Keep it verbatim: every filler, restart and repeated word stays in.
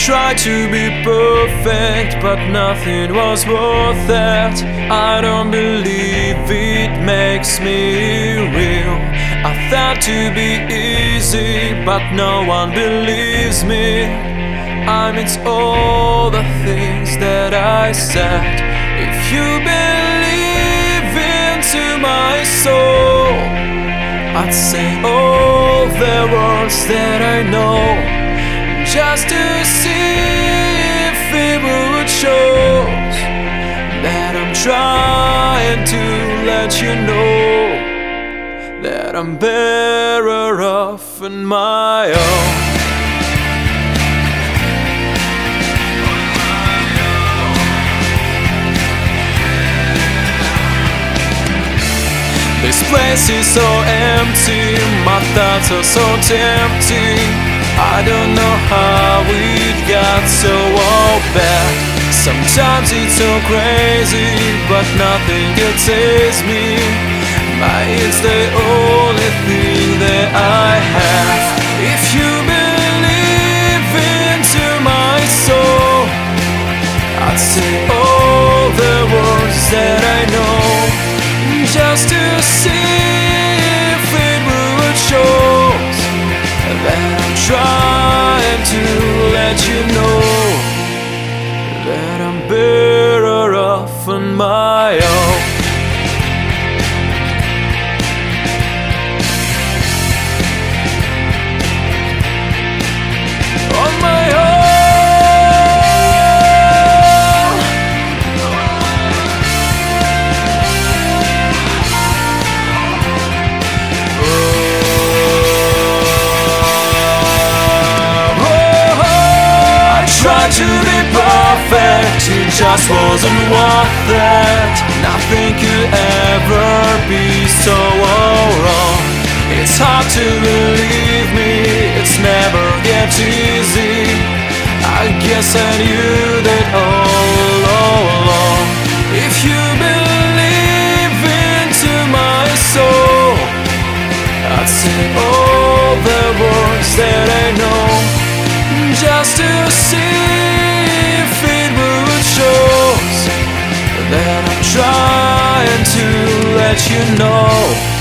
tried to be perfect, but nothing was worth it. I don't believe it makes me real. I thought to be easy, but no one believes me. I mean all the things that I said. If you believe into my soul, I'd say all the words that I know, just to see if it would show that I'm trying to let you know that I'm better off on my own. This place is so empty, my thoughts are so tempting. I don't know how it got so all bad. Sometimes it's so crazy, but nothing can taste me. My it's the only thing that I have. If you believe into my soul, I'd say all the words that I know, just to see if it would show that I'm trying to let you know that I'm better off on my own. On my own. Tried to be perfect, it just wasn't worth it. Nothing could ever be so wrong. It's hard to believe me, it's never get easy. I guess I knew that all along. If you believe into my soul, I'd say all the words that I know, just to see if it would show that I'm trying to let you know